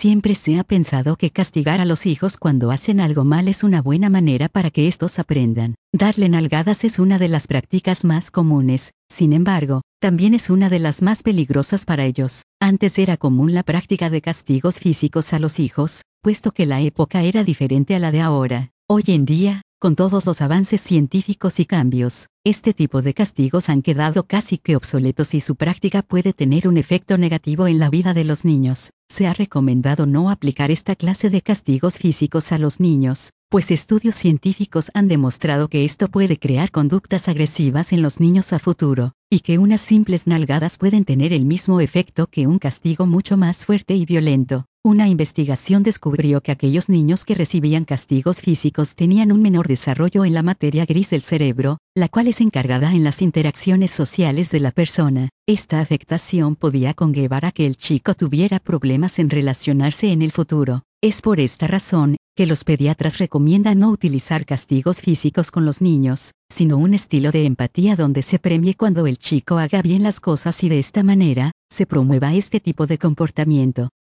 Siempre se ha pensado que castigar a los hijos cuando hacen algo mal es una buena manera para que estos aprendan. Darle nalgadas es una de las prácticas más comunes, sin embargo, también es una de las más peligrosas para ellos. Antes era común la práctica de castigos físicos a los hijos, puesto que la época era diferente a la de ahora. Hoy en día, con todos los avances científicos y cambios, este tipo de castigos han quedado casi que obsoletos y su práctica puede tener un efecto negativo en la vida de los niños. Se ha recomendado no aplicar esta clase de castigos físicos a los niños, pues estudios científicos han demostrado que esto puede crear conductas agresivas en los niños a futuro, y que unas simples nalgadas pueden tener el mismo efecto que un castigo mucho más fuerte y violento. Una investigación descubrió que aquellos niños que recibían castigos físicos tenían un menor desarrollo en la materia gris del cerebro, la cual es encargada en las interacciones sociales de la persona. Esta afectación podía conllevar a que el chico tuviera problemas en relacionarse en el futuro. Es por esta razón que los pediatras recomiendan no utilizar castigos físicos con los niños, sino un estilo de empatía donde se premie cuando el chico haga bien las cosas y de esta manera, se promueva este tipo de comportamiento.